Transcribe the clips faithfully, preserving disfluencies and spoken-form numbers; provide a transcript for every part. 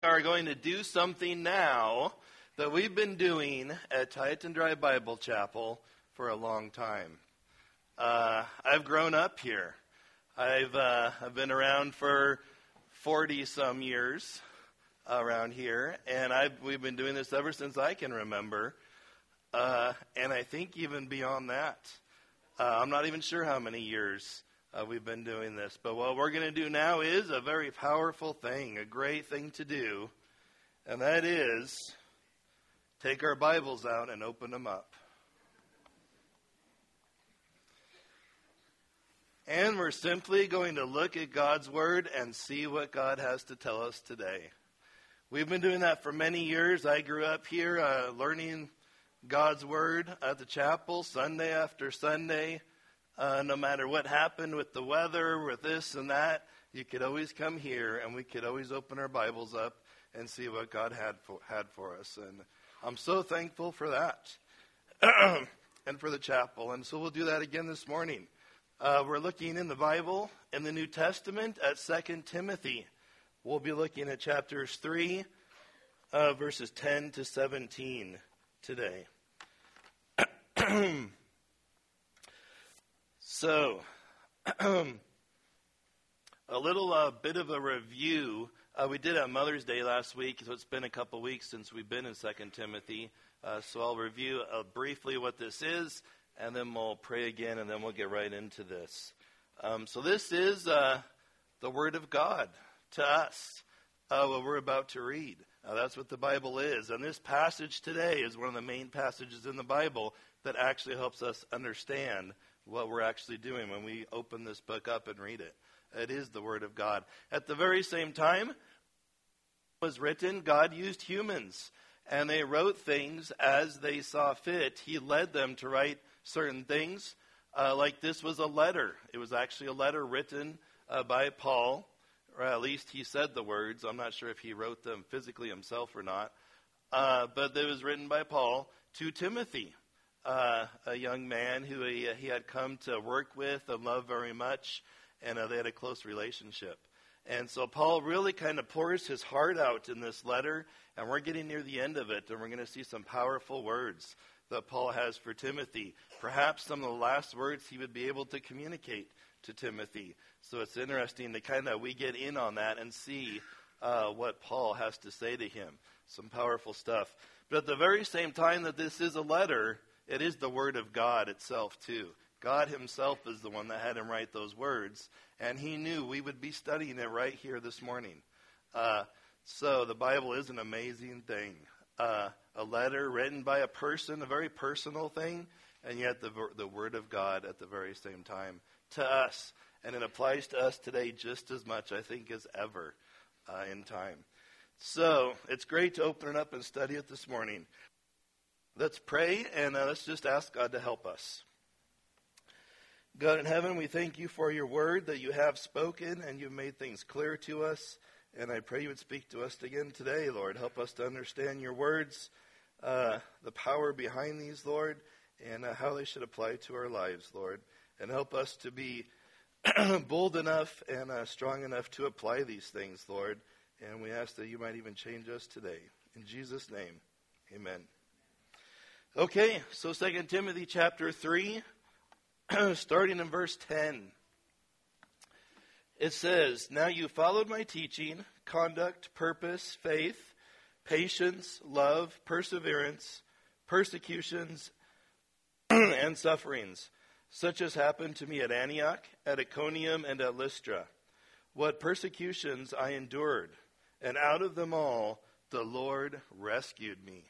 are going to do something now that we've been doing at Tieton Drive Bible Chapel for a long time. Uh, I've grown up here. I've uh, I've been around for forty some years around here, and I've we've been doing this ever since I can remember, uh, and I think even beyond that. Uh, I'm not even sure how many years uh, we've been doing this, but what we're going to do now is a very powerful thing, a great thing to do, and that is take our Bibles out and open them up. And we're simply going to look at God's Word and see what God has to tell us today. We've been doing that for many years. I grew up here uh, learning God's Word at the chapel Sunday after Sunday. Uh, no matter what happened with the weather, with this and that, you could always come here and we could always open our Bibles up and see what God had for, had for us. And I'm so thankful for that and for the chapel. And so we'll do that again this morning. Uh, we're looking in the Bible, in the New Testament, at Second Timothy. We'll be looking at chapters three, uh, verses ten to seventeen today. So, a little uh, bit of a review. Uh, we did have Mother's Day last week, so it's been a couple weeks since we've been in Second Timothy. Uh, so I'll review uh, briefly what this is, and then we'll pray again, and then we'll get right into this. Um, so this is uh, the Word of God to us, uh, what we're about to read. Uh, that's what the Bible is. And this passage today is one of the main passages in the Bible that actually helps us understand what we're actually doing when we open this book up and read it. It is the Word of God. At the very same time it was written, God used humans, and they wrote things as they saw fit. He led them to write certain things, uh, like this was a letter. It was actually a letter written uh, by Paul, or at least he said the words. I'm not sure if he wrote them physically himself or not, uh, but it was written by Paul to Timothy, uh, a young man who he, he had come to work with and love very much, and uh, they had a close relationship. And so Paul really kind of pours his heart out in this letter, and we're getting near the end of it, and we're going to see some powerful words that Paul has for Timothy. Perhaps some of the last words he would be able to communicate to Timothy. So it's interesting to kind of, we get in on that and see uh, what Paul has to say to him. Some powerful stuff. But at the very same time that this is a letter, it is the Word of God itself too. God himself is the one that had him write those words, and he knew we would be studying it right here this morning. Uh, so the Bible is an amazing thing. Uh, a letter written by a person, a very personal thing, and yet the the Word of God at the very same time to us. And it applies to us today just as much, I think, as ever uh, in time. So it's great to open it up and study it this morning. Let's pray, and uh, let's just ask God to help us. God in heaven, we thank you for your word that you have spoken, and you've made things clear to us. And I pray you would speak to us again today, Lord. Help us to understand your words, uh, the power behind these, Lord, and uh, how they should apply to our lives, Lord. And help us to be bold enough and uh, strong enough to apply these things, Lord. And we ask that you might even change us today. In Jesus' name, amen. Okay, so Second Timothy chapter three, starting in verse ten. It says, Now you followed my teaching, conduct, purpose, faith, patience, love, perseverance, persecutions, and sufferings, such as happened to me at Antioch, at Iconium, and at Lystra. What persecutions I endured, and out of them all the Lord rescued me.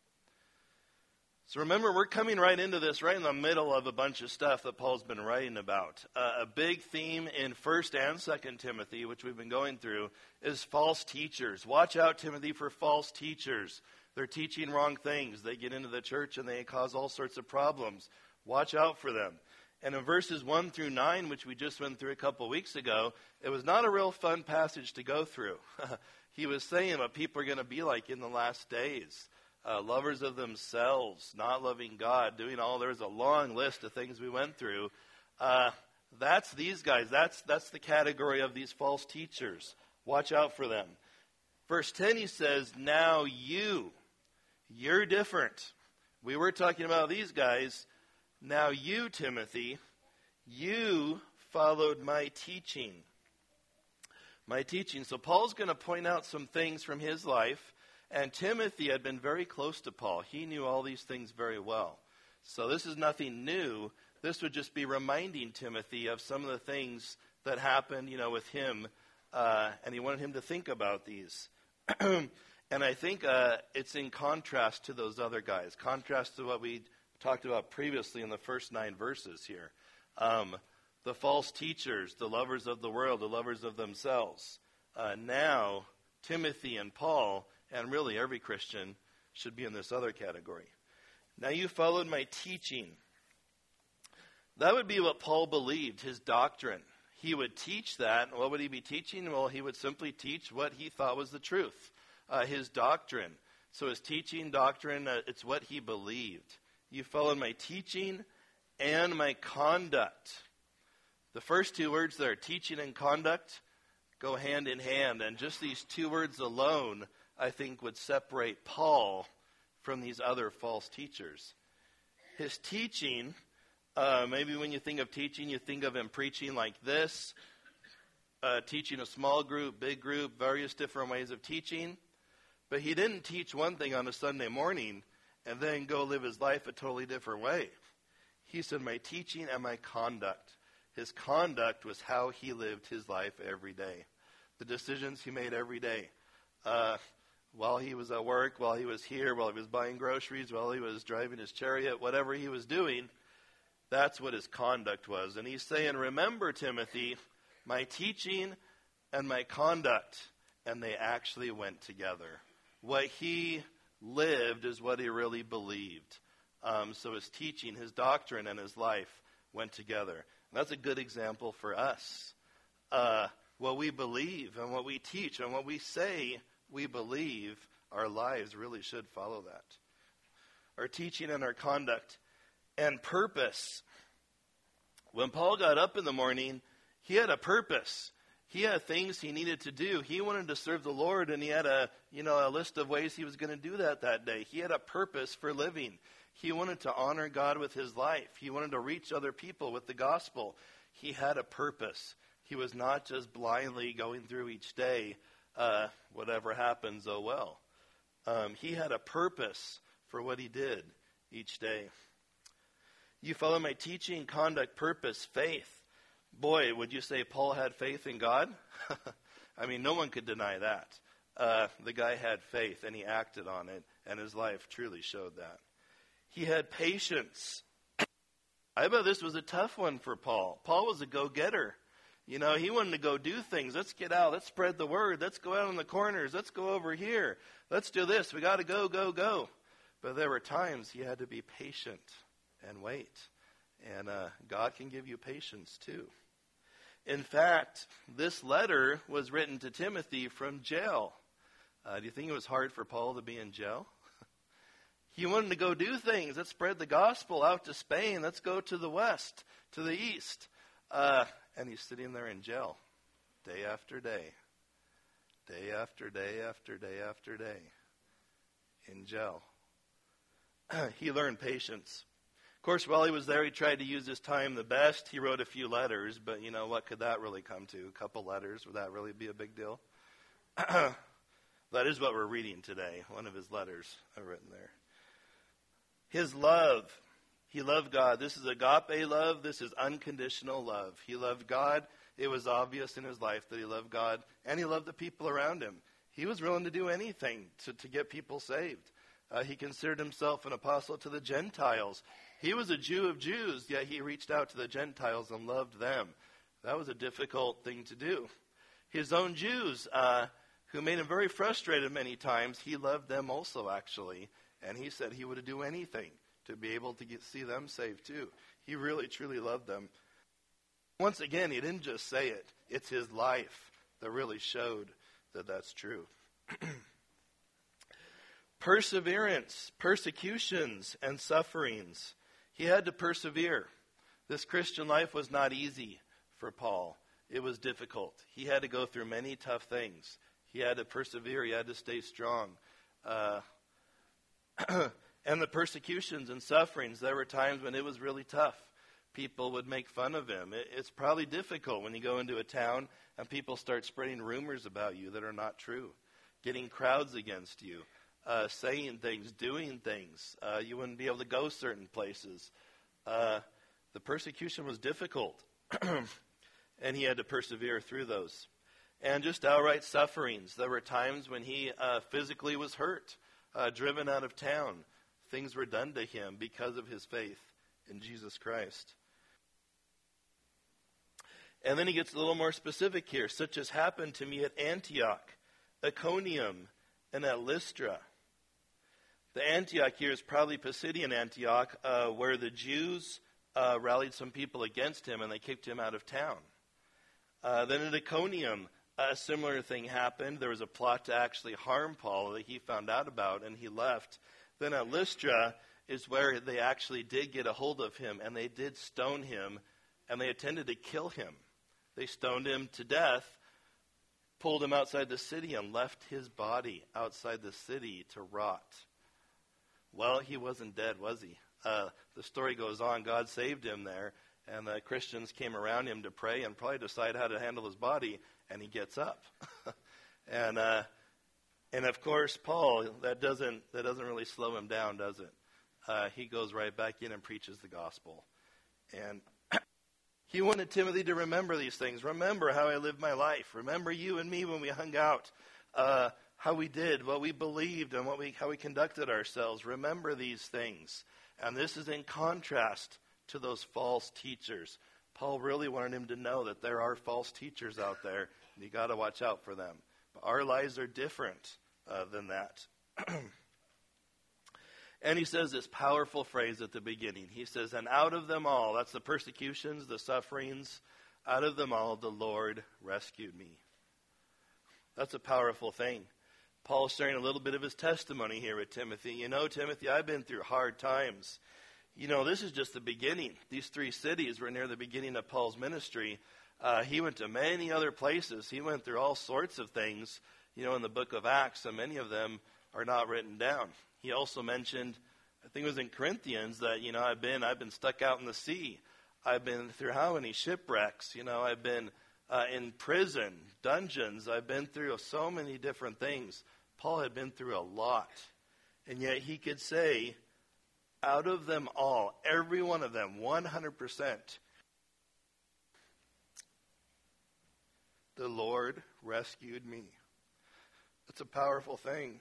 So remember, we're coming right into this, right in the middle of a bunch of stuff that Paul's been writing about. Uh, a big theme in First and Second Timothy, which we've been going through, is false teachers. Watch out, Timothy, for false teachers. They're teaching wrong things. They get into the church and they cause all sorts of problems. Watch out for them. And in verses one through nine, which we just went through a couple weeks ago, it was not a real fun passage to go through. He was saying what people are going to be like in the last days. Uh, lovers of themselves, not loving God, doing all, there's a long list of things we went through. Uh, that's these guys. That's that's the category of these false teachers. Watch out for them. Verse ten, he says, now you, you're different. We were talking about these guys. Now you, Timothy, you followed my teaching. My teaching. So Paul's going to point out some things from his life. And Timothy had been very close to Paul. He knew all these things very well. So this is nothing new. This would just be reminding Timothy of some of the things that happened, you know, with him. Uh, and he wanted him to think about these. And I think uh, it's in contrast to those other guys. Contrast to what we talked about previously in the first nine verses here. Um, the false teachers, the lovers of the world, the lovers of themselves. Uh, now, Timothy and Paul, and really every Christian, should be in this other category. Now you followed my teaching. That would be what Paul believed, his doctrine. He would teach that. What would he be teaching? Well, he would simply teach what he thought was the truth, uh, his doctrine. So his teaching, doctrine, uh, it's what he believed. You followed my teaching and my conduct. The first two words there, teaching and conduct, go hand in hand. And just these two words alone, I think, would separate Paul from these other false teachers. His teaching, uh, maybe when you think of teaching, you think of him preaching like this, uh, teaching a small group, big group, various different ways of teaching. But he didn't teach one thing on a Sunday morning and then go live his life a totally different way. He said, my teaching and my conduct. His conduct was how he lived his life every day. The decisions he made every day. Uh, while he was at work, while he was here, while he was buying groceries, while he was driving his chariot, whatever he was doing, that's what his conduct was. And he's saying, remember, Timothy, my teaching and my conduct. And they actually went together. What he lived is what he really believed. Um, so his teaching, his doctrine, and his life went together. And that's a good example for us. Uh, what we believe and what we teach and what we say we believe, our lives really should follow that. Our teaching and our conduct and purpose. When Paul got up in the morning, he had a purpose. He had things he needed to do. He wanted to serve the Lord, and he had a, you know, a list of ways he was going to do that that day. He had a purpose for living. He wanted to honor God with his life. He wanted to reach other people with the gospel. He had a purpose. He was not just blindly going through each day, uh, whatever happens, oh well. Um, he had a purpose for what he did each day. You follow my teaching, conduct, purpose, faith. Boy, would you say Paul had faith in God? I mean, no one could deny that. Uh, the guy had faith, and he acted on it, and his life truly showed that. He had patience. I bet this was a tough one for Paul. Paul was a go-getter. You know, he wanted to go do things. Let's get out. Let's spread the word. Let's go out in the corners. Let's go over here. Let's do this. We got to go, go, go. But there were times he had to be patient and wait. And uh, God can give you patience too. In fact, this letter was written to Timothy from jail. Uh, do you think it was hard for Paul to be in jail? He wanted to go do things. Let's spread the gospel out to Spain. Let's go to the west, to the east. Uh, and he's sitting there in jail day after day, day after day after day after day in jail. He learned patience. Of course, while he was there, he tried to use his time the best. He wrote a few letters, but, you know, what could that really come to? A couple letters, would that really be a big deal? That is what we're reading today, one of his letters are written there. His love. He loved God. This is agape love. This is unconditional love. He loved God. It was obvious in his life that he loved God, and he loved the people around him. He was willing to do anything to, to get people saved. Uh, he considered himself an apostle to the Gentiles. He was a Jew of Jews, yet he reached out to the Gentiles and loved them. That was a difficult thing to do. His own Jews, uh, who made him very frustrated many times, he loved them also, actually. And he said he would do anything to be able to get, see them saved too. He really, truly loved them. Once again, he didn't just say it. It's his life that really showed that that's true. Perseverance, persecutions, and sufferings. He had to persevere. This Christian life was not easy for Paul. It was difficult. He had to go through many tough things. He had to persevere. He had to stay strong. Uh, and the persecutions and sufferings, there were times when it was really tough. People would make fun of him. It, it's probably difficult when you go into a town and people start spreading rumors about you that are not true, getting crowds against you, uh, saying things, doing things. Uh, you wouldn't be able to go certain places. Uh, the persecution was difficult, and he had to persevere through those. And just outright sufferings. There were times when he uh, physically was hurt, uh, driven out of town. Things were done to him because of his faith in Jesus Christ. And then he gets a little more specific here, such as happened to me at Antioch, Iconium, and at Lystra. The Antioch here is probably Pisidian Antioch, uh, where the Jews uh, rallied some people against him and they kicked him out of town. Uh, then at Iconium, a similar thing happened. There was a plot to actually harm Paul that he found out about, and he left. Then at Lystra is where they actually did get a hold of him, and they did stone him, and they intended to kill him. They stoned him to death, pulled him outside the city, and left his body outside the city to rot. Well, he wasn't dead, was he? Uh, the story goes on. God saved him there, and the Christians came around him to pray and probably decide how to handle his body, and he gets up. and uh, and of course, Paul, that doesn't that doesn't really slow him down, does it? Uh, he goes right back in and preaches the gospel. And he wanted Timothy to remember these things. Remember how I lived my life. Remember you and me when we hung out. Uh, how we did, what we believed, and what we how we conducted ourselves. Remember these things. And this is in contrast to those false teachers. Paul really wanted him to know that there are false teachers out there, and you got to watch out for them. But our lives are different uh, than that. And he says this powerful phrase at the beginning. He says, and out of them all, that's the persecutions, the sufferings, out of them all the Lord rescued me. That's a powerful thing. Paul's sharing a little bit of his testimony here with Timothy. You know, Timothy, I've been through hard times. You know, this is just the beginning. These three cities were near the beginning of Paul's ministry. Uh, he went to many other places. He went through all sorts of things, you know, in the book of Acts, and many of them are not written down. He also mentioned, I think it was in Corinthians, that, you know, I've been I've been stuck out in the sea. I've been through how many shipwrecks? You know, I've been uh, in prison, dungeons. I've been through so many different things. Paul had been through a lot. And yet he could say, out of them all, every one of them, one hundred percent, the Lord rescued me. That's a powerful thing.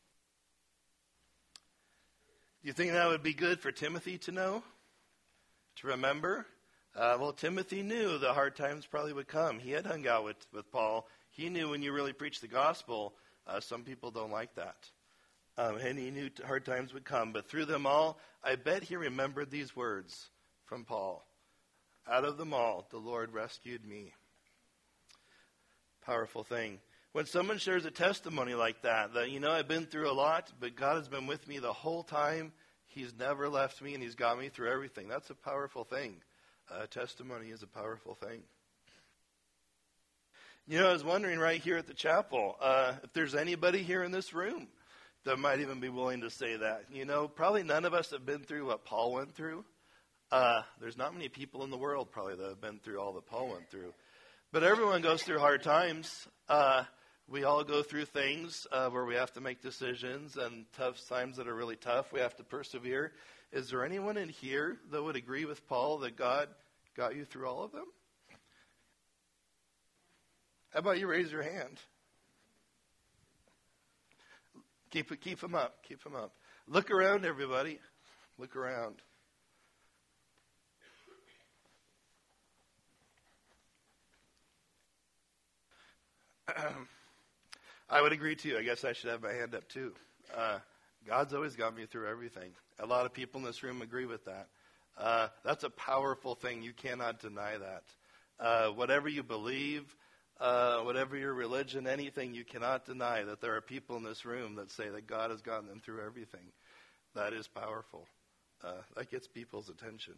Do you think that would be good for Timothy to know? To remember? Uh, well, Timothy knew the hard times probably would come. He had hung out with, with Paul. He knew when you really preach the gospel, uh, some people don't like that. Um, and he knew hard times would come. But through them all, I bet he remembered these words from Paul. Out of them all, the Lord rescued me. Powerful thing. When someone shares a testimony like that, that, you know, I've been through a lot, but God has been with me the whole time. He's never left me, and he's got me through everything. That's a powerful thing. Uh, testimony is a powerful thing. You know, I was wondering right here at the chapel, uh, if there's anybody here in this room that might even be willing to say that. You know, probably none of us have been through what Paul went through. Uh, there's not many people in the world probably that have been through all that Paul went through. But everyone goes through hard times. Uh, we all go through things uh, where we have to make decisions, and tough times that are really tough. We have to persevere. Is there anyone in here that would agree with Paul that God got you through all of them? How about you raise your hand? Keep keep them up. Keep them up. Look around, everybody. Look around. I would agree too. I guess I should have my hand up too. Uh, God's always got me through everything. A lot of people in this room agree with that. Uh, that's a powerful thing. You cannot deny that. Uh, whatever you believe, uh, whatever your religion, anything, you cannot deny that there are people in this room that say that God has gotten them through everything. That is powerful. Uh, that gets people's attention.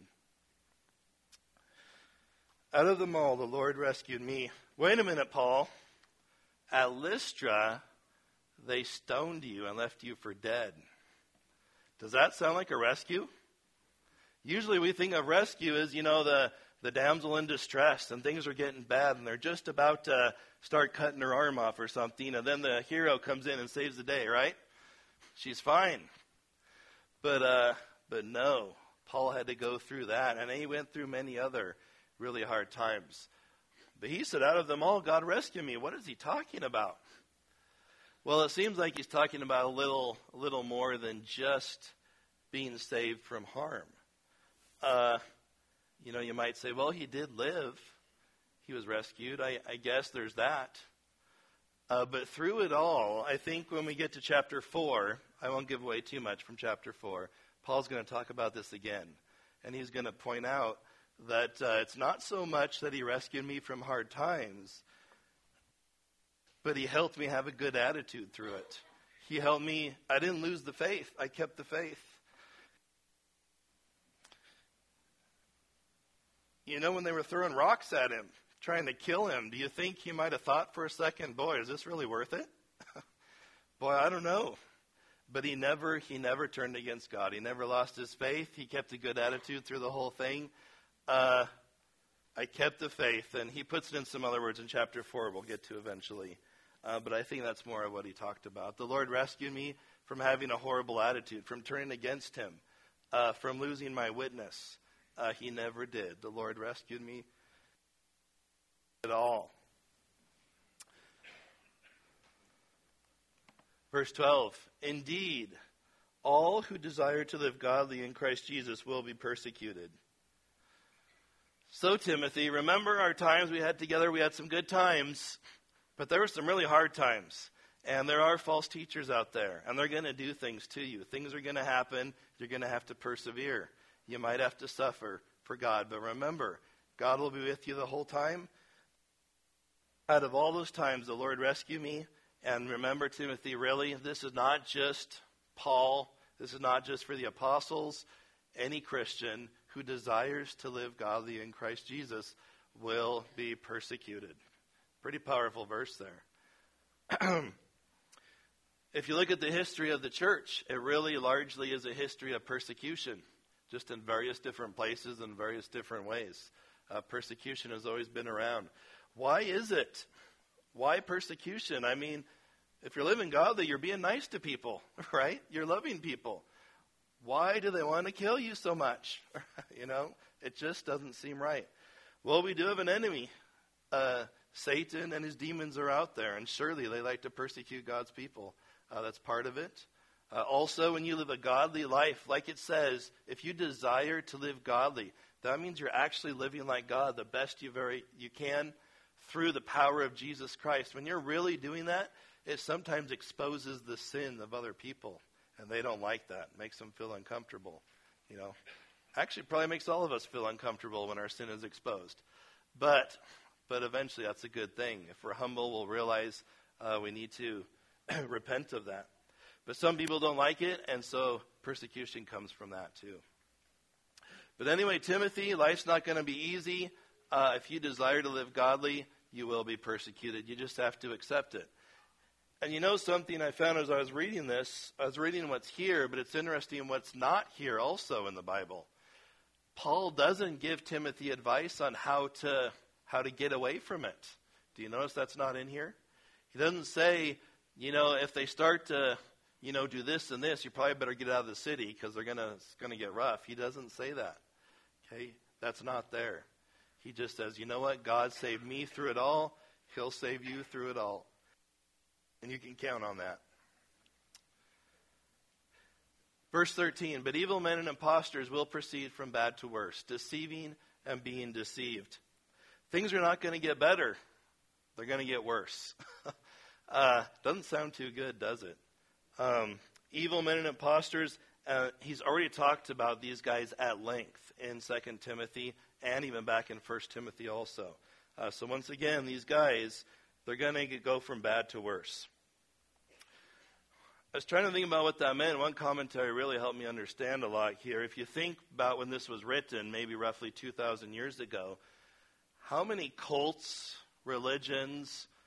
Out of them all, the Lord rescued me. Wait a minute, Paul. At Lystra, they stoned you and left you for dead. Does that sound like a rescue? Usually we think of rescue as, you know, the, the damsel in distress and things are getting bad and they're just about to start cutting her arm off or something, and then the hero comes in and saves the day, right? She's fine. But uh, but no, Paul had to go through that, and he went through many other really hard times. But he said, out of them all, God rescued me. What is he talking about? Well, it seems like he's talking about a little, a little more than just being saved from harm. Uh, you know, you might say, well, he did live. He was rescued. I, I guess there's that. Uh, but through it all, I think when we get to chapter four, I won't give away too much from chapter four, Paul's going to talk about this again. And he's going to point out that uh, it's not so much that he rescued me from hard times, but he helped me have a good attitude through it. He helped me. I didn't lose the faith. I kept the faith. You know, when they were throwing rocks at him, trying to kill him, do you think he might have thought for a second, boy, is this really worth it? Boy, I don't know. But he never, he never turned against God. He never lost his faith. He kept a good attitude through the whole thing. Uh, I kept the faith, and he puts it in some other words in chapter four we'll get to eventually. Uh, but I think that's more of what he talked about. The Lord rescued me from having a horrible attitude, from turning against him, uh, from losing my witness. Uh, he never did. The Lord rescued me at all. Verse twelve, indeed, all who desire to live godly in Christ Jesus will be persecuted. So, Timothy, remember our times we had together. We had some good times, but there were some really hard times. And there are false teachers out there, and they're going to do things to you. Things are going to happen. You're going to have to persevere. You might have to suffer for God, but remember, God will be with you the whole time. Out of all those times, the Lord rescued me. And remember, Timothy, really, this is not just Paul. This is not just for the apostles. Any Christian who desires to live godly in Christ Jesus will be persecuted. Pretty powerful verse there. If you look at the history of the church, it really largely is a history of persecution, just in various different places and various different ways. Uh, persecution has always been around. Why is it? Why persecution? I mean, if you're living godly, you're being nice to people, right? You're loving people. Why do they want to kill you so much? You know, it just doesn't seem right. Well, we do have an enemy. Uh, Satan and his demons are out there, and surely they like to persecute God's people. Uh, that's part of it. Uh, also, when you live a godly life, like it says, if you desire to live godly, that means you're actually living like God the best you very you can through the power of Jesus Christ. When you're really doing that, it sometimes exposes the sin of other people, and they don't like that. It makes them feel uncomfortable. You know, actually, probably makes all of us feel uncomfortable when our sin is exposed. But, but eventually, that's a good thing. If we're humble, we'll realize uh, we need to repent of that. But some people don't like it, and so persecution comes from that too. But anyway, Timothy, life's not going to be easy. Uh, if you desire to live godly, you will be persecuted. You just have to accept it. And you know something I found as I was reading this? I was reading what's here, but it's interesting what's not here also in the Bible. Paul doesn't give Timothy advice on how to how to get away from it. Do you notice that's not in here? He doesn't say, you know, if they start to, you know, do this and this, you probably better get out of the city because they're gonna it's gonna get rough. He doesn't say that. Okay, that's not there. He just says, you know what? God saved me through it all. He'll save you through it all. And you can count on that. Verse thirteen, but evil men and impostors will proceed from bad to worse, deceiving and being deceived. Things are not going to get better. They're going to get worse. uh, doesn't sound too good, does it? Um, evil men and impostors, uh, he's already talked about these guys at length in Second Timothy and even back in First Timothy also. Uh, so once again, these guys, they're going to go from bad to worse. I was trying to think about what that meant. One commentary really helped me understand a lot here. If you think about when this was written, maybe roughly two thousand years ago, how many cults, religions,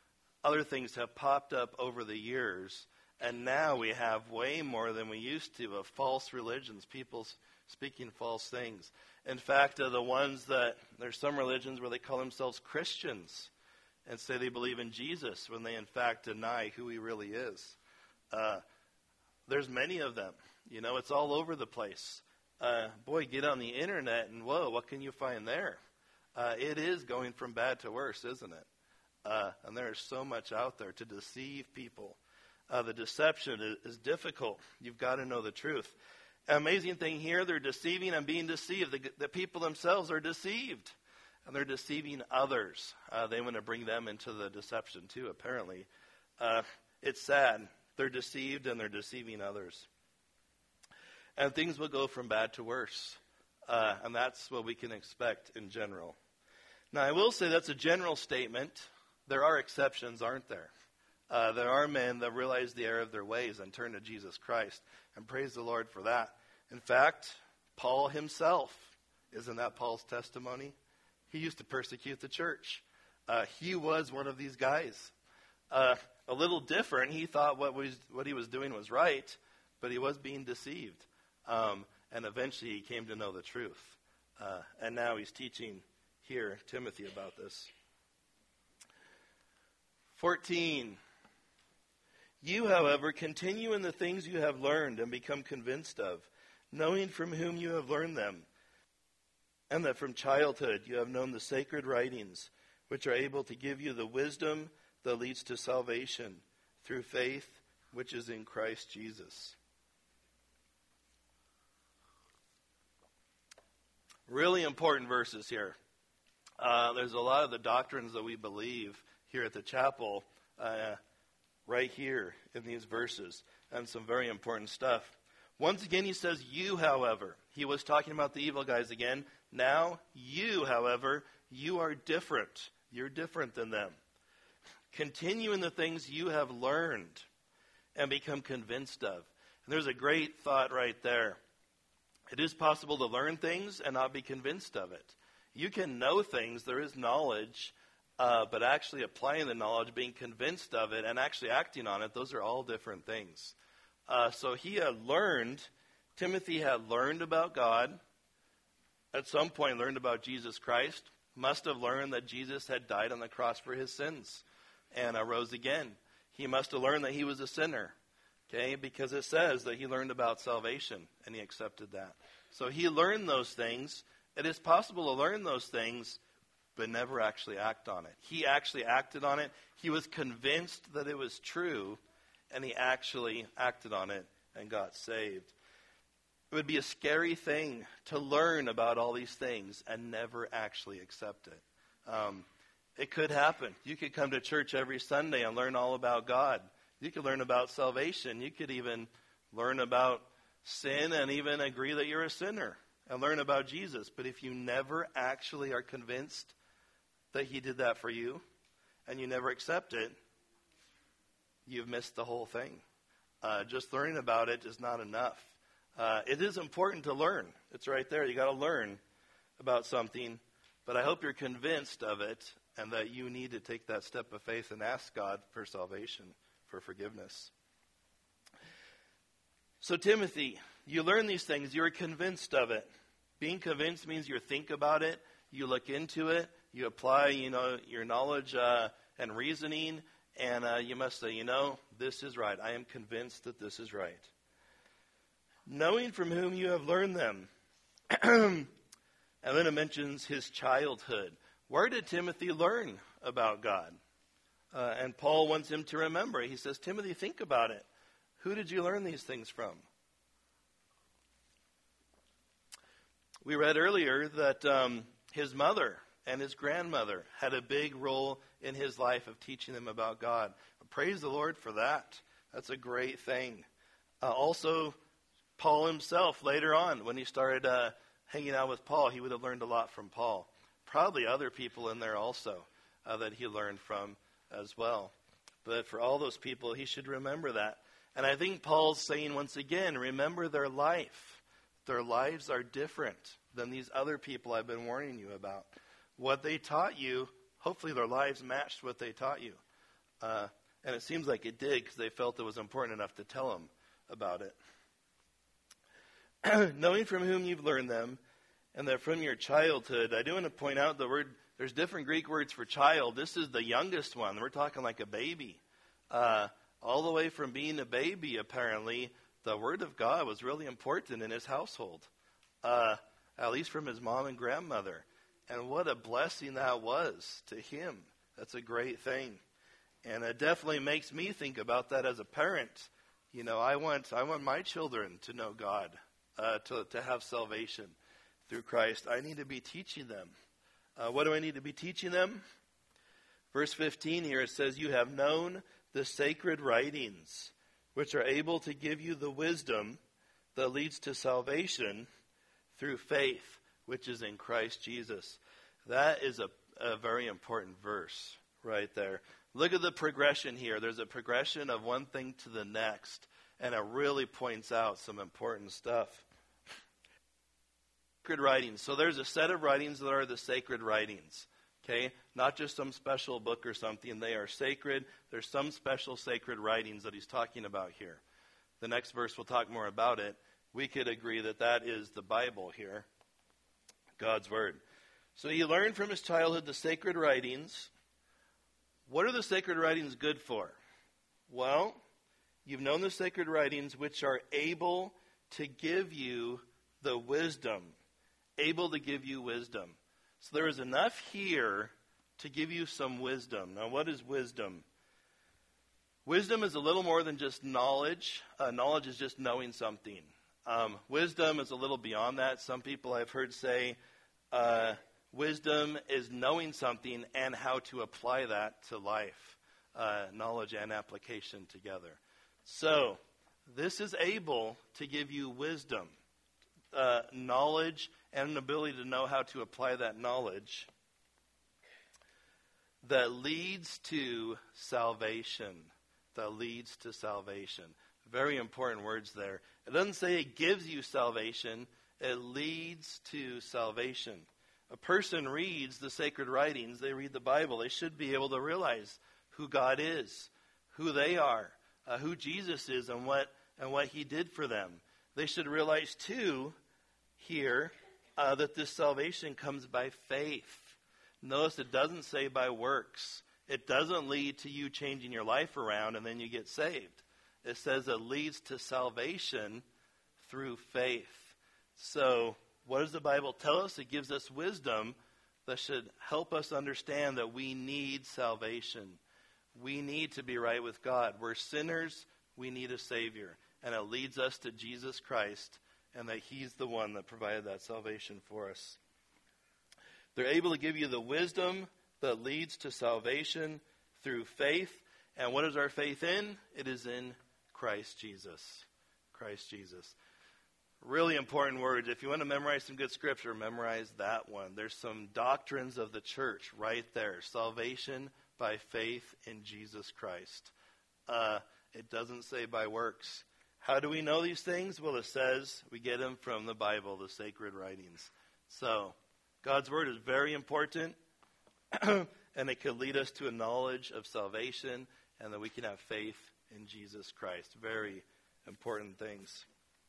other things have popped up over the years, and now we have way more than we used to of false religions, people speaking false things. In fact, uh, the ones that, there's some religions where they call themselves Christians and say they believe in Jesus when they in fact deny who he really is. Uh, there's many of them. You know, it's all over the place. Uh, boy, get on the internet and whoa, what can you find there? Uh, it is going from bad to worse, isn't it? Uh, and there is so much out there to deceive people. Uh, the deception is, is difficult. You've got to know the truth. Amazing thing here, they're deceiving and being deceived. The, the people themselves are deceived. And they're deceiving others. Uh, they want to bring them into the deception too, apparently. Uh, it's sad. They're deceived and they're deceiving others. And things will go from bad to worse. Uh, and that's what we can expect in general. Now, I will say that's a general statement. There are exceptions, aren't there? Uh, there are men that realize the error of their ways and turn to Jesus Christ. And praise the Lord for that. In fact, Paul himself, isn't that Paul's testimony? He used to persecute the church. Uh, he was one of these guys. Uh, a little different. He thought what was what he was doing was right, but he was being deceived. Um, and eventually he came to know the truth. Uh, and now he's teaching here Timothy about this. fourteen. You, however, continue in the things you have learned and become convinced of, knowing from whom you have learned them, and that from childhood you have known the sacred writings, which are able to give you the wisdom that leads to salvation through faith, which is in Christ Jesus. Really important verses here. Uh, there's a lot of the doctrines that we believe here at the chapel uh, right here in these verses, and some very important stuff. Once again, he says, you, however. He was talking about the evil guys again. Now, you, however, you are different. You're different than them. Continue in the things you have learned and become convinced of. And there's a great thought right there. It is possible to learn things and not be convinced of it. You can know things, there is knowledge, uh, but actually applying the knowledge, being convinced of it, and actually acting on it, those are all different things. Uh, so he had learned, Timothy had learned about God, at some point learned about Jesus Christ, must have learned that Jesus had died on the cross for his sins and arose again. He must have learned that he was a sinner, okay, because it says that he learned about salvation and he accepted that. So he learned those things. It is possible to learn those things but never actually act on it. He actually acted on it. He was convinced that it was true, and he actually acted on it and got saved. It would be a scary thing to learn about all these things and never actually accept it. Um, it could happen. You could come to church every Sunday and learn all about God. You could learn about salvation. You could even learn about sin and even agree that you're a sinner and learn about Jesus. But if you never actually are convinced that he did that for you and you never accept it, you've missed the whole thing. Uh, just learning about it is not enough. Uh, it is important to learn. It's right there. You got to learn about something. But I hope you're convinced of it and that you need to take that step of faith and ask God for salvation, for forgiveness. So Timothy, you learn these things. You're convinced of it. Being convinced means you think about it, you look into it, you apply, you know, your knowledge uh, and reasoning, and uh, you must say, you know, this is right. I am convinced that this is right. Knowing from whom you have learned them. And then it mentions his childhood. Where did Timothy learn about God? Uh, and Paul wants him to remember. He says, Timothy, think about it. Who did you learn these things from? We read earlier that um, his mother and his grandmother had a big role in his life of teaching him about God. Praise the Lord for that. That's a great thing. Uh, also, Paul himself, later on, when he started uh, hanging out with Paul, he would have learned a lot from Paul. Probably other people in there also uh, that he learned from as well. But for all those people, he should remember that. And I think Paul's saying once again, remember their life. Their lives are different than these other people I've been warning you about. What they taught you, hopefully their lives matched what they taught you. Uh, and it seems like it did because they felt it was important enough to tell him about it. Knowing from whom you've learned them, and that from your childhood. I do want to point out the word, there's different Greek words for child. This is the youngest one. We're talking like a baby. Uh, all the way from being a baby, apparently, the word of God was really important in his household, uh, at least from his mom and grandmother. And what a blessing that was to him. That's a great thing. And it definitely makes me think about that as a parent. You know, I want I want my children to know God, uh, to, to have salvation through Christ. I need to be teaching them. Uh, what do I need to be teaching them? Verse fifteen here, it says, you have known the sacred writings, which are able to give you the wisdom that leads to salvation through faith, which is in Christ Jesus. That is a, a very important verse right there. Look at the progression here. There's a progression of one thing to the next, and it really points out some important stuff. Sacred writings. So there's a set of writings that are the sacred writings. Okay? Not just some special book or something. They are sacred. There's some special sacred writings that he's talking about here. The next verse will talk more about it. We could agree that that is the Bible here. God's Word. So he learned from his childhood the sacred writings. What are the sacred writings good for? Well, you've known the sacred writings which are able to give you the wisdom. Able to give you wisdom. So there is enough here to give you some wisdom. Now, what is wisdom? Wisdom is a little more than just knowledge. Uh, knowledge is just knowing something. Um, wisdom is a little beyond that. Some people I've heard say uh, wisdom is knowing something and how to apply that to life. Uh, knowledge and application together. So, this is able to give you wisdom, uh, knowledge, and an ability to know how to apply that knowledge that leads to salvation. That leads to salvation. Very important words there. It doesn't say it gives you salvation. It leads to salvation. A person reads the sacred writings. They read the Bible. They should be able to realize who God is, who they are, uh, who Jesus is, and what and what he did for them. They should realize, too, here, uh, that this salvation comes by faith. Notice it doesn't say by works. It doesn't lead to you changing your life around and then you get saved. It says it leads to salvation through faith. So, what does the Bible tell us? It gives us wisdom that should help us understand that we need salvation. We need to be right with God. We're sinners. We need a Savior. And it leads us to Jesus Christ, and that he's the one that provided that salvation for us. They're able to give you the wisdom that leads to salvation through faith. And what is our faith in? It is in Christ Jesus. Christ Jesus. Really important words. If you want to memorize some good scripture, memorize that one. There's some doctrines of the church right there. Salvation by faith in Jesus Christ. Uh, it doesn't say by works. How do we know these things? Well, it says we get them from the Bible, the sacred writings. So, God's Word is very important, and it could lead us to a knowledge of salvation, and that we can have faith in Jesus Christ. Very important things.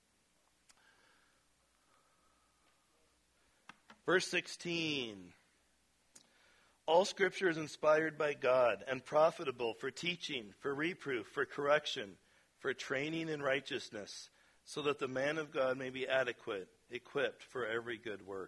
Verse sixteen. All Scripture is inspired by God and profitable for teaching, for reproof, for correction, for training in righteousness, so that the man of God may be adequate, equipped for every good work.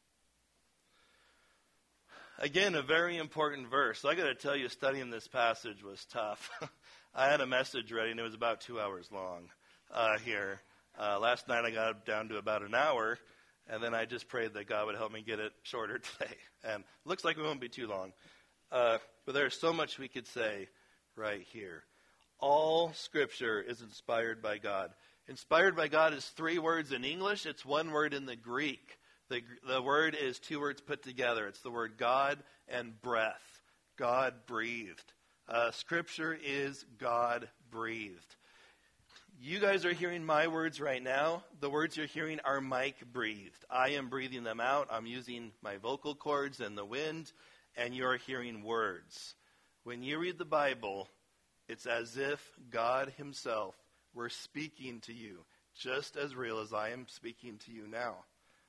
Again, a very important verse. So I got to tell you, studying this passage was tough. I had a message ready, and it was about two hours long uh, here. Uh, last night I got down to about an hour, and then I just prayed that God would help me get it shorter today. And it looks like we won't be too long. Uh, but there's so much we could say right here. All Scripture is inspired by God. Inspired by God is three words in English. It's one word in the Greek. The, the word is two words put together. It's the word God and breath. God breathed. Uh, scripture is God breathed. You guys are hearing my words right now. The words you're hearing are Mike breathed. I am breathing them out. I'm using my vocal cords and the wind, and you're hearing words. When you read the Bible, It's as if God himself were speaking to you, just as real as I am speaking to you now.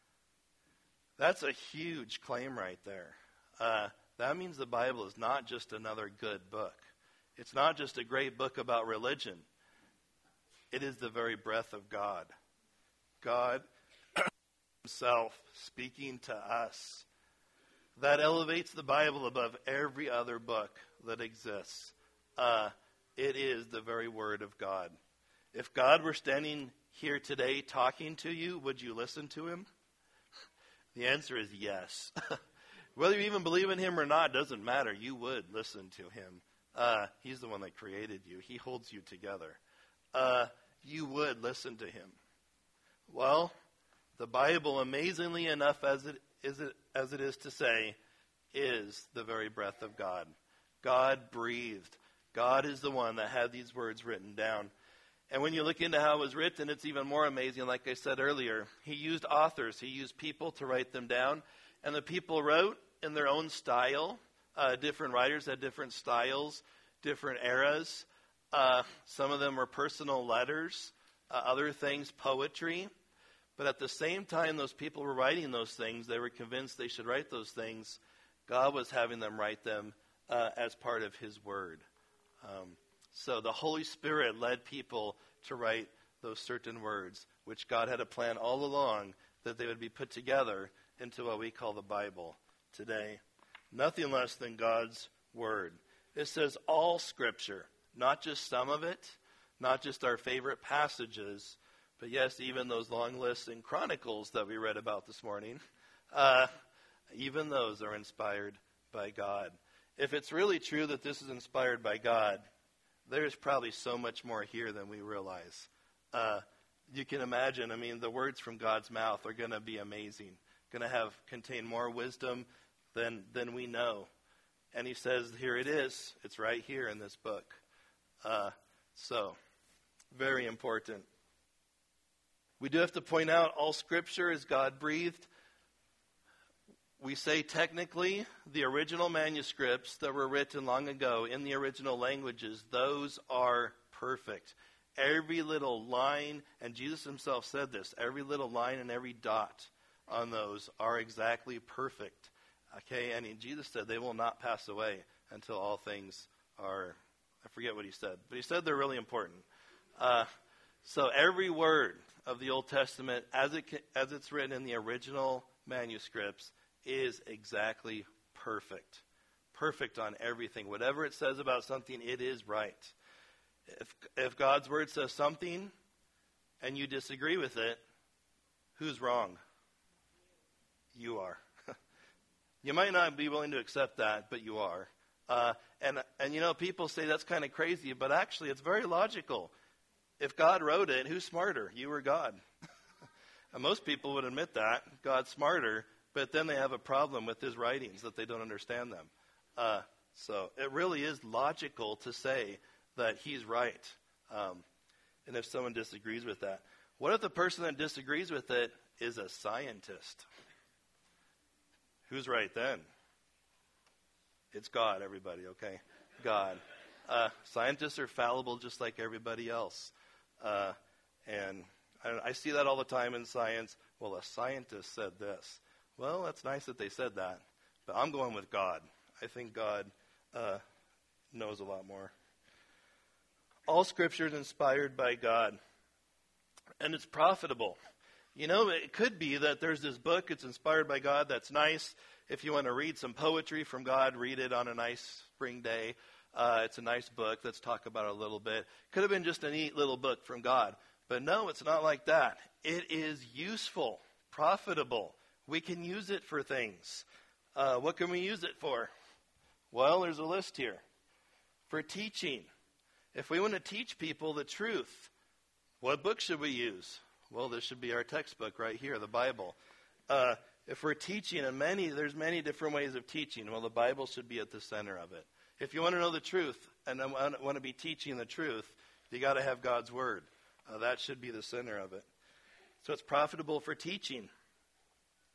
That's a huge claim right there. Uh, that means the Bible is not just another good book. It's not just a great book about religion. It is the very breath of God. God himself speaking to us. That elevates the Bible above every other book that exists. Uh, it is the very word of God. If God were standing here today talking to you, would you listen to him? The answer is yes. Whether you even believe in him or not doesn't matter. You would listen to him. Uh, he's the one that created you. He holds you together. Uh, you would listen to him. Well, the Bible, amazingly enough as it is, it, as it is to say, is the very breath of God. God breathed. God is the one that had these words written down. And when you look into how it was written, it's even more amazing. Like I said earlier, he used authors. He used people to write them down. And the people wrote in their own style. Uh, different writers had different styles, different eras. Uh, some of them were personal letters, uh, other things, poetry. But at the same time those people were writing those things, they were convinced they should write those things. God was having them write them uh, as part of his word. Um, so the Holy Spirit led people to write those certain words, which God had a plan all along that they would be put together into what we call the Bible today. Nothing less than God's word. It says all Scripture, not just some of it, not just our favorite passages, but yes, even those long lists in Chronicles that we read about this morning, uh, even those are inspired by God. If it's really true that this is inspired by God, there's probably so much more here than we realize. Uh, you can imagine, I mean, the words from God's mouth are going to be amazing, going to have contain more wisdom than than we know. And he says, here it is. It's right here in this book. Uh, so, very important. We do have to point out all Scripture is God-breathed. We say technically the original manuscripts that were written long ago in the original languages, those are perfect. Every little line, and Jesus himself said this, every little line and every dot on those are exactly perfect. Okay, and Jesus said they will not pass away until all things are, I forget what he said, but he said they're really important. Uh, so every word of the Old Testament, as it as it's written in the original manuscripts, is exactly perfect. Perfect on everything. Whatever it says about something, it is right. If if God's word says something and you disagree with it, who's wrong? You are. You might not be willing to accept that, but you are. Uh, and, and, you know, people say that's kind of crazy, but actually it's very logical. If God wrote it, who's smarter? You or God? And most people would admit that. God's smarter, but then they have a problem with his writings, that they don't understand them. Uh, so it really is logical to say that he's right. Um, and if someone disagrees with that. What if the person that disagrees with it is a scientist? Who's right then? It's God, everybody, okay? God. Uh, scientists are fallible just like everybody else. Uh, and I, I see that all the time in science. Well, a scientist said this. Well, that's nice that they said that. But I'm going with God. I think God uh, knows a lot more. All Scripture is inspired by God. And it's profitable. You know, it could be that there's this book, it's inspired by God, that's nice. If you want to read some poetry from God, read it on a nice spring day. Uh, it's a nice book. Let's talk about it a little bit. Could have been just a neat little book from God. But no, it's not like that. It is useful, profitable. We can use it for things. Uh, what can we use it for? Well, there's a list here. For teaching. If we want to teach people the truth, what book should we use? Well, this should be our textbook right here, the Bible. Uh, if we're teaching, and many, there's many different ways of teaching. Well, the Bible should be at the center of it. If you want to know the truth and want to be teaching the truth, you got to have God's Word. Uh, that should be the center of it. So it's profitable for teaching.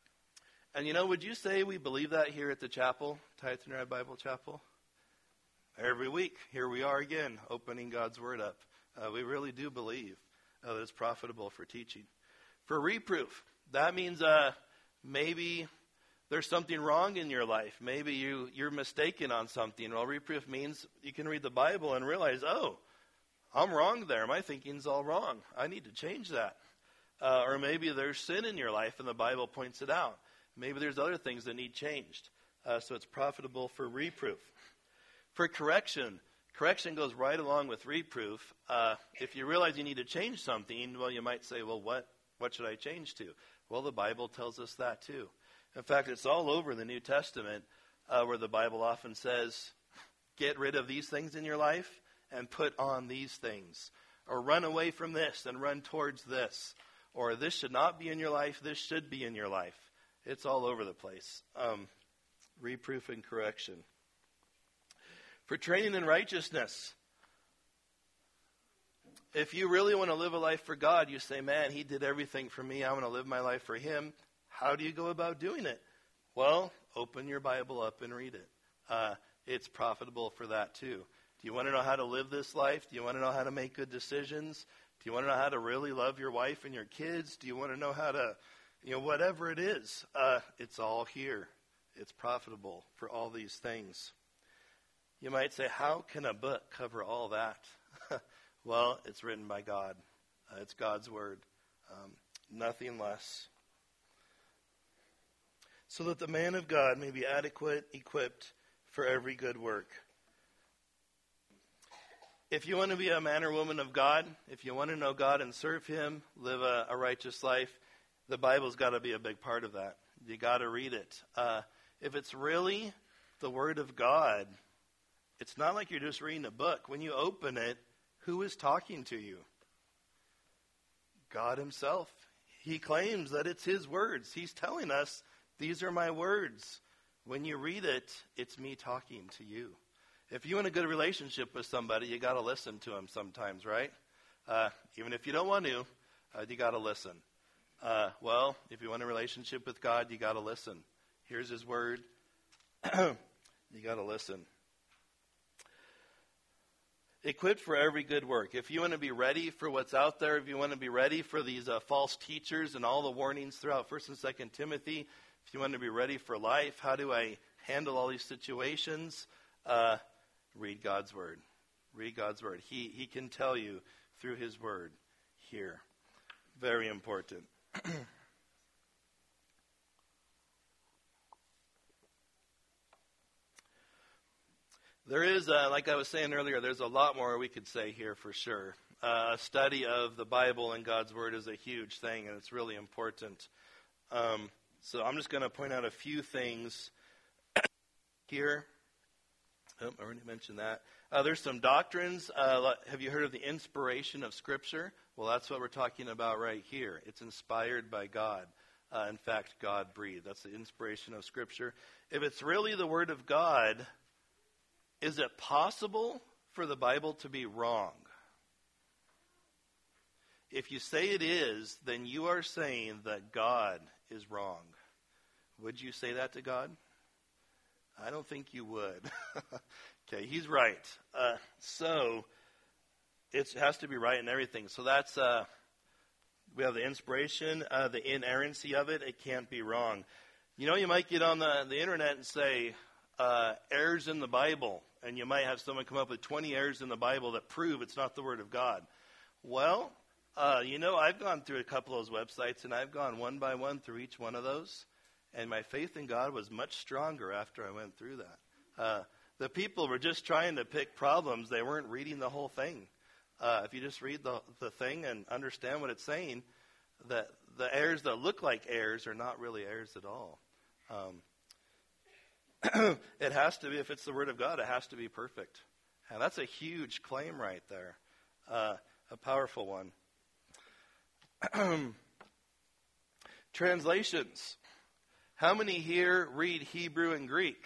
And you know, would you say we believe that here at the chapel, Tithe and Rad Bible Chapel? every week, here we are again, opening God's Word up. Uh, we really do believe uh, that it's profitable for teaching. For reproof, that means uh, maybe there's something wrong in your life. Maybe you, you're mistaken on something. Well, reproof means you can read the Bible and realize, oh, I'm wrong there. My thinking's all wrong. I need to change that. Uh, or maybe there's sin in your life and the Bible points it out. Maybe there's other things that need changed. Uh, so it's profitable for reproof. For correction, correction goes right along with reproof. Uh, if you realize you need to change something, well, you might say, well, what, what should I change to? Well, the Bible tells us that too. In fact, it's all over the New Testament uh, where the Bible often says, get rid of these things in your life and put on these things. Or run away from this and run towards this. Or this should not be in your life, this should be in your life. It's all over the place. Um, reproof and correction. For training in righteousness. If you really want to live a life for God, you say, man, he did everything for me. I want to live my life for him. How do you go about doing it? Well, open your Bible up and read it. Uh, it's profitable for that too. Do you want to know how to live this life? Do you want to know how to make good decisions? Do you want to know how to really love your wife and your kids? Do you want to know how to, you know, whatever it is, uh, it's all here. It's profitable for all these things. You might say, how can a book cover all that? Well, it's written by God. Uh, it's God's word. Um, nothing less. So that the man of God may be adequate, equipped for every good work. If you want to be a man or woman of God, if you want to know God and serve him, live a, a righteous life, the Bible's got to be a big part of that. You got to read it. Uh, if it's really the Word of God, it's not like you're just reading a book. When you open it, who is talking to you? God himself. He claims that it's his words. He's telling us, these are my words. When you read it, it's me talking to you. If you want a good relationship with somebody, you got to listen to them sometimes, right? Uh, even if you don't want to, uh, you got to listen. Uh, well, if you want a relationship with God, you got to listen. Here's his word. You got to listen. Equipped for every good work. If you want to be ready for what's out there, if you want to be ready for these uh, false teachers and all the warnings throughout First and Second Timothy, if you want to be ready for life, how do I handle all these situations? Uh, read God's word. Read God's word. He, he can tell you through his word here. Very important. There is, uh, like I was saying earlier, there's a lot more we could say here for sure. Uh, a study of the Bible and God's Word is a huge thing, and it's really important. Um, so I'm just going to point out a few things here. Oh, I already mentioned that. Uh, there's some doctrines. Uh, have you heard of the inspiration of Scripture? Well, that's what we're talking about right here. It's inspired by God. Uh, in fact, God breathed. That's the inspiration of Scripture. If it's really the Word of God, is it possible for the Bible to be wrong? If you say it is, then you are saying that God is wrong. Would you say that to God? I don't think you would. Okay, he's right. Uh, so it has to be right in everything. So that's, uh, we have the inspiration, uh, the inerrancy of it. It can't be wrong. You know, you might get on the, the internet and say, uh, errors in the Bible. And you might have someone come up with twenty errors in the Bible that prove it's not the Word of God. Well, uh, you know, I've gone through a couple of those websites, and I've gone one by one through each one of those. And my faith in God was much stronger after I went through that. Uh, the people were just trying to pick problems. They weren't reading the whole thing. Uh, if you just read the, the thing and understand what it's saying, that the errors that look like errors are not really errors at all. Um, it has to be, if it's the Word of God, it has to be perfect. And that's a huge claim right there. Uh, a powerful one. Translations. How many here read Hebrew and Greek?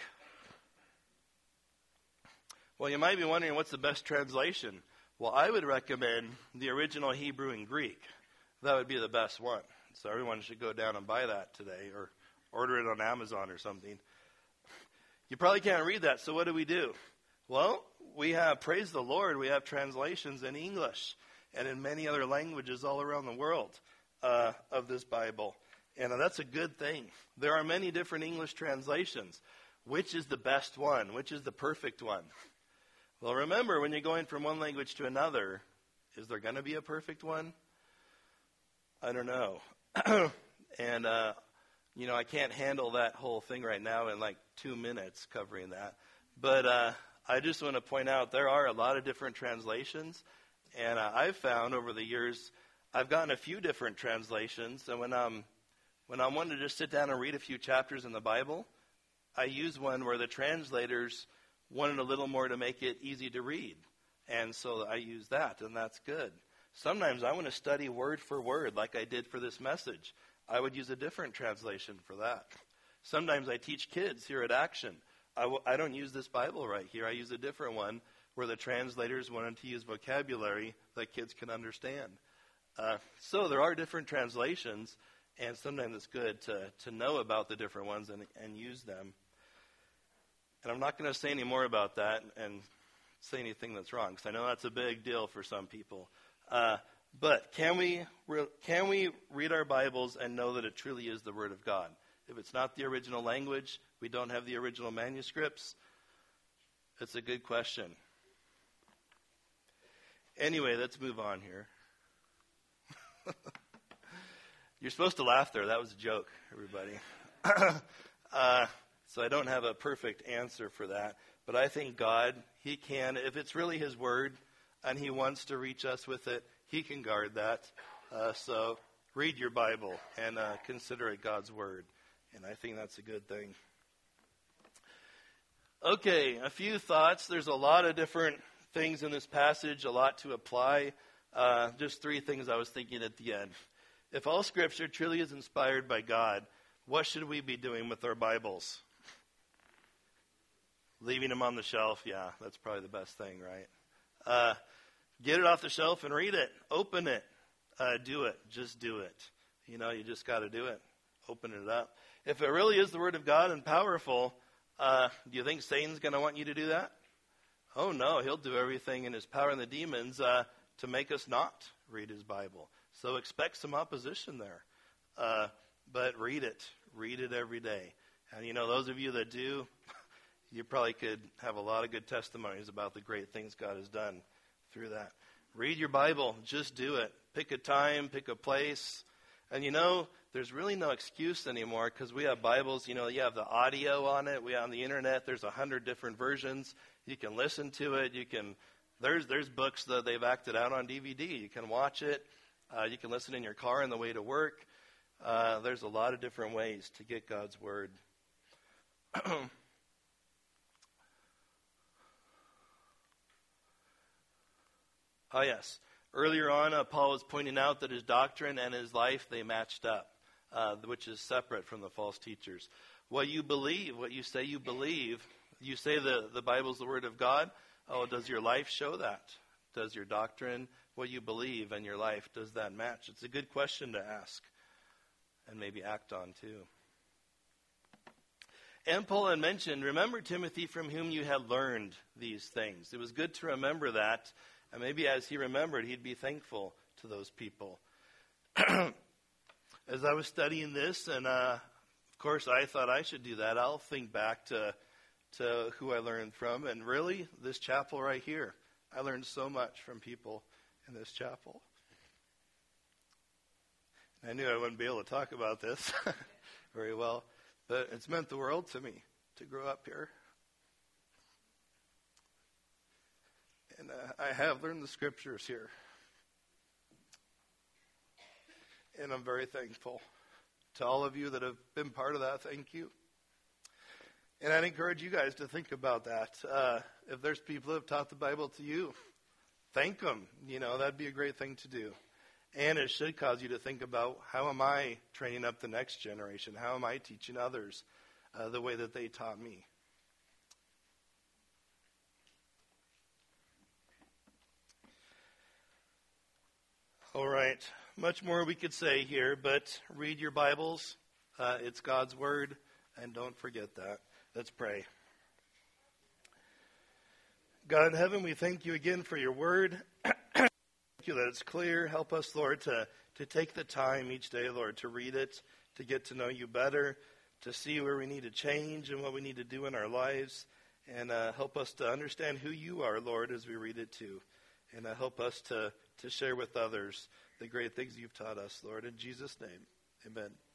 Well, you might be wondering, what's the best translation? Well, I would recommend the original Hebrew and Greek. That would be the best one. So everyone should go down and buy that today, or order it on Amazon or something. You probably can't read that, so what do we do? Well, we have, praise the Lord, we have translations in English and in many other languages all around the world uh, of this Bible. And that's a good thing. There are many different English translations. Which is the best one? Which is the perfect one? Well, remember, when you're going from one language to another, is there going to be a perfect one? I don't know. and, uh, you know, I can't handle that whole thing right now in like two minutes covering that. But uh, I just want to point out there are a lot of different translations. And uh, I've found over the years, I've gotten a few different translations. And when I'm, when I'm wanting to just sit down and read a few chapters in the Bible, I use one where the translators wanted a little more to make it easy to read. And so I use that, and that's good. Sometimes I want to study word for word like I did for this message. I would use a different translation for that. Sometimes I teach kids here at Action. I, w- I don't use this Bible right here. I use a different one where the translators wanted to use vocabulary that kids can understand. Uh, so there are different translations, and sometimes it's good to, to know about the different ones and, and use them. And I'm not going to say any more about that and say anything that's wrong, because I know that's a big deal for some people. Uh, but can we re- can we read our Bibles and know that it truly is the Word of God? If it's not the original language, we don't have the original manuscripts, it's a good question. Anyway, let's move on here. You're supposed to laugh there. That was a joke, everybody. uh, so I don't have a perfect answer for that. But I think God, He can, if it's really His Word and He wants to reach us with it, He can guard that. Uh, so read your Bible and uh, consider it God's Word. And I think that's a good thing. Okay, a few thoughts. There's a lot of different things in this passage, a lot to apply. Uh, just three things I was thinking at the end. If all Scripture truly is inspired by God, what should we be doing with our Bibles? Leaving them on the shelf? Yeah, that's probably the best thing, right? Uh, get it off the shelf and read it. Open it. Uh, do it. Just do it. You know, you just got to do it. Open it up. If it really is the Word of God and powerful, uh, do you think Satan's going to want you to do that? Oh, no. He'll do everything in his power and the demons uh, to make us not read his Bible. So expect some opposition there. Uh, but read it. Read it every day. And, you know, those of you that do, you probably could have a lot of good testimonies about the great things God has done through that. Read your Bible. Just do it. Pick a time. Pick a place. And, you know, there's really no excuse anymore because we have Bibles. You know, you have the audio on it. We have on the Internet. There's a hundred different versions. You can listen to it. You can. There's there's books that they've acted out on D V D. You can watch it. Uh, you can listen in your car on the way to work. Uh, there's a lot of different ways to get God's Word. Oh, yes. Earlier on, uh, Paul was pointing out that his doctrine and his life, they matched up, uh, which is separate from the false teachers. What you believe, what you say you believe, you say the, the Bible's the Word of God. Oh, does your life show that? Does your doctrine, what you believe, and your life, does that match? It's a good question to ask and maybe act on too. And Paul had mentioned, remember, Timothy, from whom you had learned these things. It was good to remember that. And maybe as he remembered, he'd be thankful to those people. As I was studying this, and uh, of course I thought I should do that, I'll think back to to who I learned from. And really, this chapel right here. I learned so much from people in this chapel. I knew I wouldn't be able to talk about this very well, but it's meant the world to me to grow up here. And uh, I have learned the Scriptures here. And I'm very thankful to all of you that have been part of that. Thank you. And I'd encourage you guys to think about that. Uh, if there's people who have taught the Bible to you, thank them. You know, that'd be a great thing to do. And it should cause you to think about, how am I training up the next generation? How am I teaching others uh, the way that they taught me? All right, much more we could say here, but read your Bibles. Uh, it's God's Word, and don't forget that. Let's pray. God in heaven, we thank you again for your word. Thank you that it's clear. Help us, Lord, to, to take the time each day, Lord, to read it, to get to know you better, to see where we need to change and what we need to do in our lives. And uh, help us to understand who you are, Lord, as we read it too. And uh, help us to, to share with others the great things you've taught us, Lord. In Jesus' name, amen.